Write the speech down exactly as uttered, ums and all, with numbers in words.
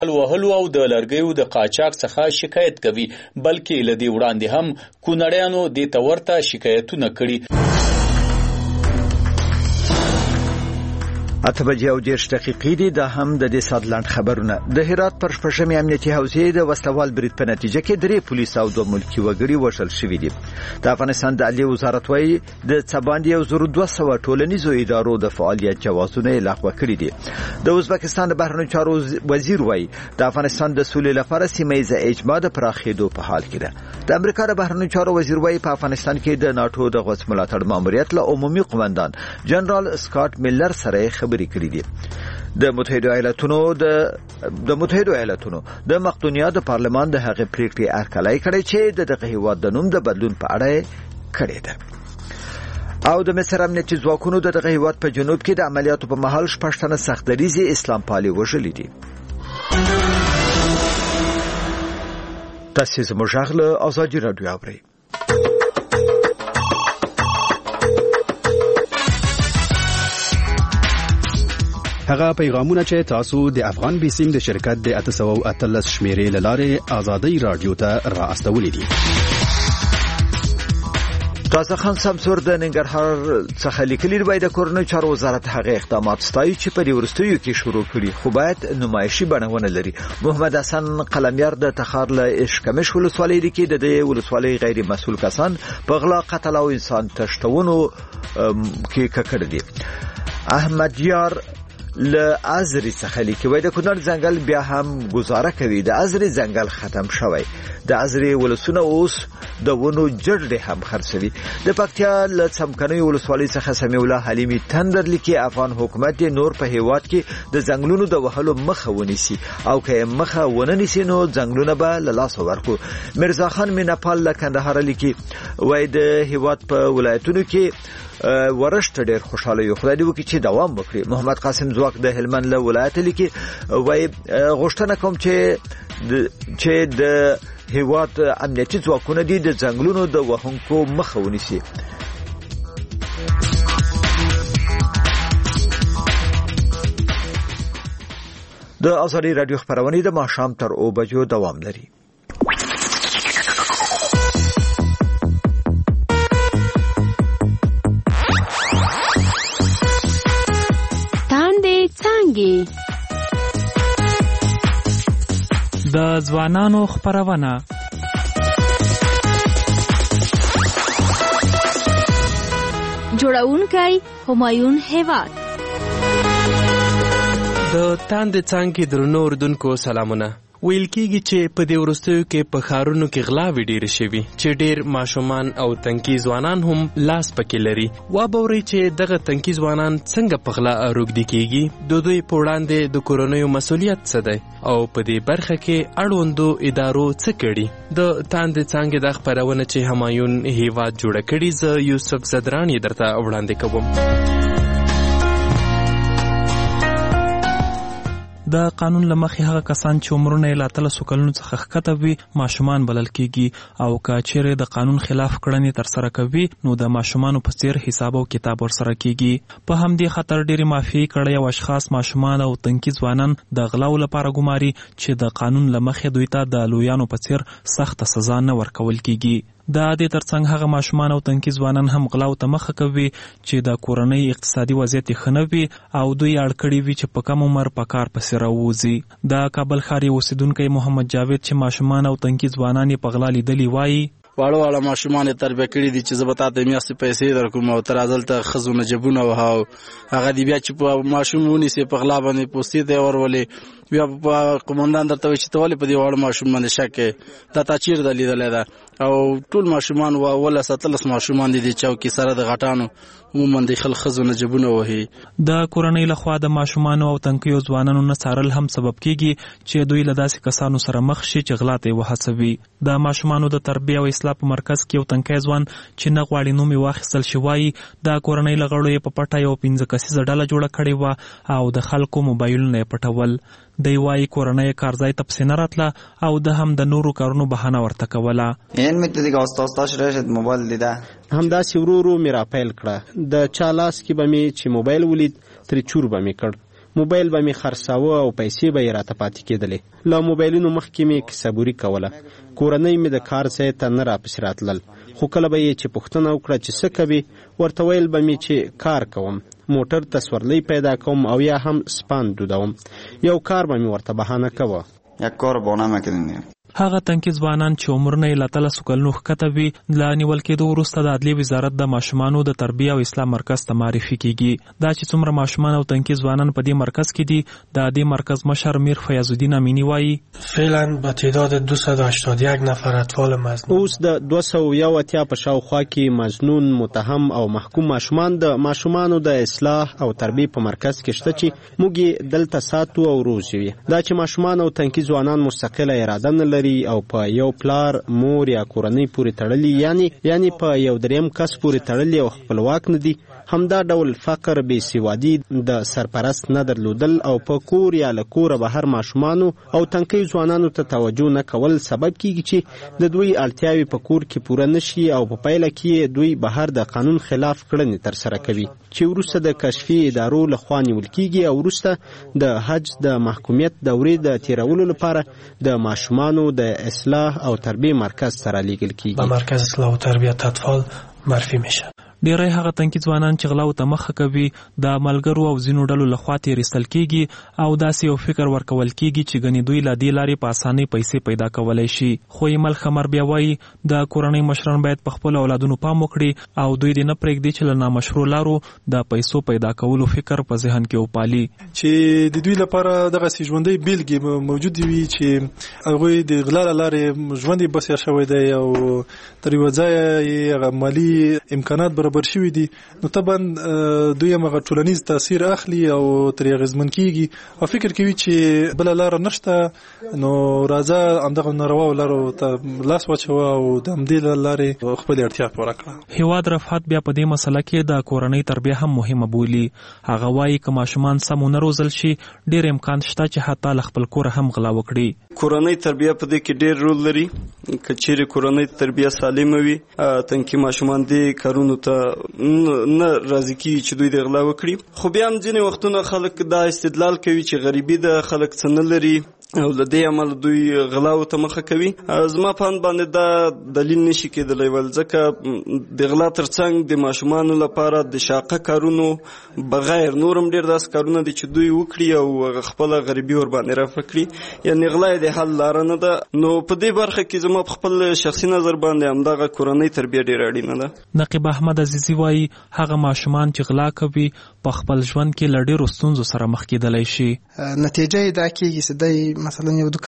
وهلو او د لرګیو د قاچاق څخه شکایت کوي، بلکې لدی وړاندې هم کونړیانو د تورته شکایتونه کړي. اته بجې او دېرش دقیقې دي. دا هم د دې ساعت لاند خبرونه. د هرات پر شپږمې امنیتي حوزې د وسلوال برید په نتیجه کې درې پولیس او دوه ملکي وګړي وژل شوي دي. د افغانستان د عدلیې وزارت وايي د څه باندې یو زر دوه سوه ټولنیزو ادارو د فعالیت جوازونه یې لغوه کړي دي. د ازبکستان د بهرنیو چارو وزیر وايي د افغانستان د سولې لپاره سیمه ییزه اجماع د پراخېدو په حال کې ده. د امریکا د بهرنیو چارو وزیر وايي په افغانستان کې د ناتو د غوث ملاتړ ماموریت له عمومي قومندان جنرال سکاټ میلر سره خبرې کړې دي. د متحده ایالاتونو د د متحده ایالاتونو د مقدونیا د پارلمان د هغې پریکړې هرکلی کړې چې د دغه هیواد د نوم د بدلون په اړه کړې ده. او د مصر امنیتي ځواکونو د دغه هیواد په جنوب کې د عملیاتو په مهال شپږ تنه سختدریځي اسلام پالي وژلي دي. تاسو زموږ غږ له ازادي راډیو اورئ. هغه پیغامونه چې تاسو د افغان بیسیم د شرکت د اته سوه او اتلس شمیرې له لارې ازادي راډیو ته را استولې دي. تاسو خان سمسور د ننګرهار څخه لیکلي دی د کورنۍ چارو وزارت هغه اقدامات ستایي چې په ورستیو کې شروع کړي خو باید نمایشي بڼه لري. محمد حسن قلمیار د تخار له اشکمش ولسوالۍ دی کې د دې ولسوالۍ غیر مسؤل کسان په غلا قتل او انسان تشتونو کې ککړ دي. احمد یار له ازري څخه لیکي وای د کونړ ځنګل بیا هم گزاره کوي. د ازري ځنګل ختم شوی. د ازري ولسونه اوس د ونو جړډې هم خرڅوي. د پکتیا له څمکنیو ولسوالۍ څخه سمیع الله حلیمي تندر لیکي افغان حکومت نور په هیواد کې د ځنګلونو د وهلو مخه ونیسي او که مخه ونه نیسي نو ځنګلونه به له لاسه ورکړو. مرزا خان میناپال له کندهار لیکي وای د هیواد په ولایتونو کې ورشت ډېر خوشاله یو خدای دې وکړي چې دوام وکړي. محمد قاسم زواک د هلمند له ولایت لیکي وای غوښتنه کوم چې چې د هیواد امنیتي ځواکونه دي د ځنګلونو د وهونکو مخه ونیسي. د ازادي راډیو خبرونه د ماښام تر اوه بجو دوام لري. د ځوانانو خبرونه جوړونکی همایون هیواد. د تاندې څانګې درنو اردوونکو سلامونه. ویل کېږي چې په دې وروستیو کې په ښارونو کې غلاوې ډېرې شوي چې ډېر ماشومان او تنکي ځوانان هم لاس پکې لري. وابورئ چې دغه تنکي ځوانان څنګه په غلا روږدي کېږي. د دوی په وړاندې د کورنیو مسؤلیت څه دی او په دې برخه کې اړوندو ادارو څه کړي. د تاندې څانګې دا خپرونه چې همایون هیواد جوړه کړي زه یوسف زدران یې درته وړاندې کوم. د قانون لمخې هغه کسان چې عمرونه یې له اتلسو کلونو څخه ښکته وي ماشومان بلل کېږي او که چیرې د قانون خلاف کړنې ترسره کوي نو د ماشومانو په څیر حساب او کتاب ورسره کېږي. په همدې خاطر ډېرې مافیایي کړۍ او اشخاص ماشومان او تنکي ځوانان د غلاو لپاره ګماري چې د قانون لمخې دوی ته د لویانو په څیر سخته سزا نه ورکول کېږي. د دې ترڅنګ هغه ماشومان او تنکي ځوانان هم غلاو ته مخه کوي چې د کورنۍ اقتصادي وضعیت یې ښه نه وي او دوی اړ کړي وي چې په کم عمر په کار پسې راووځي. د کابل ښار یې اوسېدونکی محمد جاوید چې ماشومان او تنکي ځوانان یې په غلا لیدلي وایي واړه واړه ماشومان یې تربیه کړي دي چې زه به تا ته میاشتې پیسې درکوم او ته راځه دلته ښځو نه جیبونه وهه هغه دي بیا چې په ماشوم ونیسې په غلا باندې پوستې ته یې ورولې بیا په قومندان درته وایي چې ته ولې په دې واړه ماشوم باندې شک کوې دا تا چیرې ده لیدلی ده او ټول ماشومان اوولس اتلس ماشومان دي د چوکۍ سره د غټانو عموما د خل ښځو نه جیبونه وهي. د کورنۍ لخوا د ماشومانو او تنکیو ځوانانو نه څارل هم سبب کېږي چې دوی له داسې کسانو سره مخ شي چې غلا ته یې وهڅوي. د ماشومانو د تربیه او اصلاح په مرکز کې یو تنکی ځوان چې نه غواړي نوم یې واخیستل شي وایي د کورنۍ له غړو یې په پټه یو پنځه کسیزه ډله جوړه کړې وه او د خلکو موبایلونه یې پټول. دی وایي کورنۍ کارځای ته پسې نه راتله او د هم د نورو کارونو بهانه ورته کوله. همداسې ورو ورو مې راپیل کړه. د چا لاس کې به مې چې موبایل ولید ترې چور به مې کړ موبایل به می خرڅاوه او پیسې به یې راته پاتې کېدلې. له موبایلونو مخکې مې کیسهبوري کوله. کورنۍ مې د کار ځای ته نه راپسې راتلل، خو کله به یې چې پوښتنه وکړه چې څه کوي، ورته ویل به مې چې کار کوم، موټر ته سورلۍ پیدا کوم او یا هم سپان دودوم. یو کار به مې ورته بهانه کوه. یک کار بانه میکنیم. هغه تنکي ځوانان چې عمرونه یې له اتلسو کلونو ښکته وي له نیول کېدو وروسته د عدلیې وزارت د ماشومانو د تربیه او اصلاح مرکز ته معرفي کیږي. دا چې څومره ماشومان او تنکي ځوانان په دې مرکز کې دي، د دې مرکز مشر میر فیاض الدین امینی وایي فعلا به تعداد دویست و هشتاد و یک نفر اطفال مظنون اوس د دوه سوه او یو اتیا په شاوخوا کې مظنون، متهم او محکوم ماشومان د ماشومانو د اصلاح او تربیه په مرکز کې شته چې موږ یې دلته ساتو او روزو. دا چې ماشومان او تنکي ځوانان مستقله اراده نه لري او په یو پلار، مور یا کورنۍ پورې تړلي، یعنی یعنی په یو دریم کس پورې تړلي او خپلواک نه دي، همدا ډول فقر، بې سوادي، د سرپرست نه درلودل او په کور یا له کوره بهر ماشومانو او تنکي ځوانانو ته توجه نه کول سبب کیږي چې د دوی اړتیاوې په کور کې پوره نشي او په پایله کې دوی بهر د قانون خلاف کړنې ترسره کوي چې وروسته د کشفي ادارو لخوا نیول کیږي او وروسته د حج د محکومیت دورې د تیرولو لپاره د ماشومانو د اصلاح او تربیه مرکز سره لیږل کیږي. به مرکز اصلاح و تربیت اطفال معرفي میشه. ډیری هغه تنکي ځوانان چې غلاو ته مخه کوي د ملګرو او ځینو ډلو لخوا تیرستل کیږي او داسې یو فکر ورکول کیږي چې ګنې دوی له دې لارې په اسانۍ پیسې پیدا کولی شي. خو ایمل خمر بیا وایي د کورنۍ مشران باید په خپلو اولادونو پام وکړي او دوی دې نه پرېږدي چې له نامشروع لارو د پیسو پیدا کولو فکر په ذهن کې وپالي. چې د دوی لپاره دغسې ژوندۍ بیلګې موجود وي چې هغوی د غلا له لارې ژوند یې بسیا شوی دی او تر یوه ځایه یې مالي امکانات برابر شوي دي، نو طبعا دوی هم هغه ټولنیز تاثیر اخلي او ترې اغېزمن کېږي او فکر کوي چې بله لاره نشته، نو راځه همدغه نارواو لارو ته لاس واچوه او د همدې له لارې خپلې اړتیا پوره کړه. هیواد رفعت بیا په دې مسله کې د کورنۍ تربیه هم مهمه بولي. هغه وایي که ماشومان سم ونه روزل شي، ډېر امکان شته چې حتی له خپل کوره هم غلا وکړي. کورنۍ تربیه په دې کې ډېر رول لري. که چیرې کورنۍ تربیه سالمه وي، تنکي ماشومان دې کارونو ته نه راضي کیږي چې دوی د غلا وکړي. خو بیا هم ځینې وختونه خلک دا استدلال کوي چې غریبي د خلک څه نه لري او له دې عمل دوی غلاو ته مخه کوي. زما په اند باندې دا دلیل نشي کېدلی، ول ځکه د غلا ترڅنګ د ماشومانو لپاره د شاقه کارونو بغیر نورم ډېر داسې کارونه دي چې دوی وکړي او خپله غریبي ورباندې رفع کړي، یعنې غلا د حل لاره نه ده. نو په دې برخه کې زما په خپل شخصي نظر باندې همدغه کورنۍ تربیه ډېره اړینه ده. نقیب احمد عزیزي وایي هغه ماشومان چې غلا کوي په خپل ژوند کې له ډېرو ستونزو سره مخ کېدلی شي. نتیجه یې دا کېږي چې دی مثلا یو